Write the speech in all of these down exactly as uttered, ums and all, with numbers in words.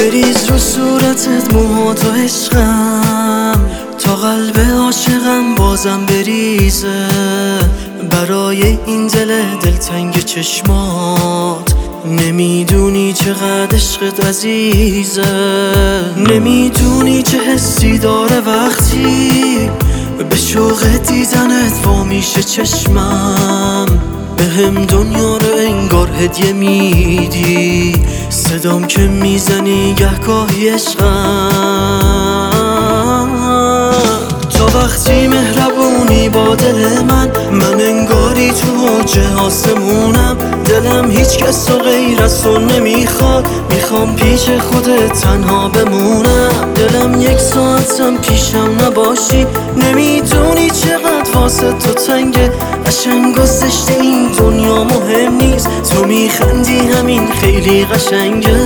بریز رو صورتت موهاتو عشقم، تا قلب عاشقم بازم بریزه. برای این دل دلتنگ چشمات نمیدونی چقدر عشقت عزیزه. نمیدونی چه حسی داره وقتی به شوق دیدنت وا میشه چشمم. به هم دنیا رو انگار هدیه میدی، صدام که میزنی گهگاهی عشقم. تا وقتی مهربونی با دل من، من انگاری تو اوج آسمونم. دلم هیچ کس رو غیر از تو نمیخواد، میخوام پیش خودت تنها بمونم. دلم یک ساعتم پیشم نباشی، نمیدونی چقدر واسه تو تنگه. قشنگ و زشت این دنیا مهم نیست، تو میخندی همین خیلی قشنگه.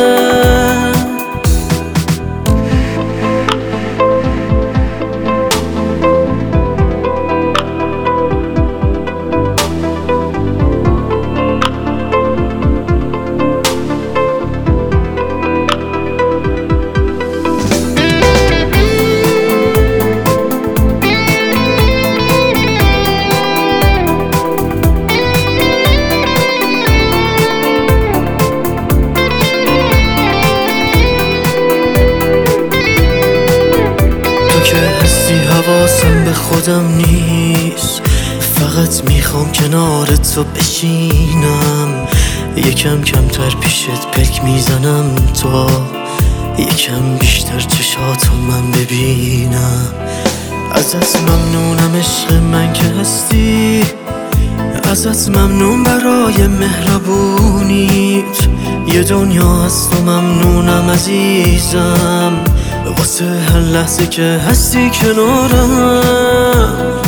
که هستی حواسم به خودم نیست، فقط میخوام کنار تو بشینم. یکم کمتر پیشت پلک میزنم تا یکم بیشتر چشاتو من ببینم. ازت ممنونم عشق من که هستی، ازت ممنون برای مهربونیت. یه دنیا از تو ممنونم عزیزم، واسه هر لحظه که هستی کنارم.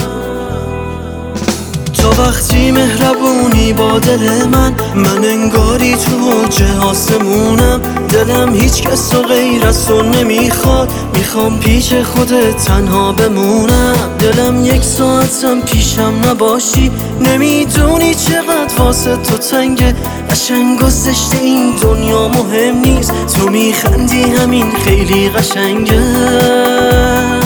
تا وقتی مهربونی با دل من، من انگاری تو اوج آسمونم. دلم هیچ کس رو غیر از تو نمیخواد، میخوام پیش خودت تنها بمونم. دلم یک ساعتم پیشم نباشی، نمیدونی چقدر واسه تو تنگه. قشنگ و زشت این دنیا مهم نیست، تو میخندی همین خیلی قشنگه.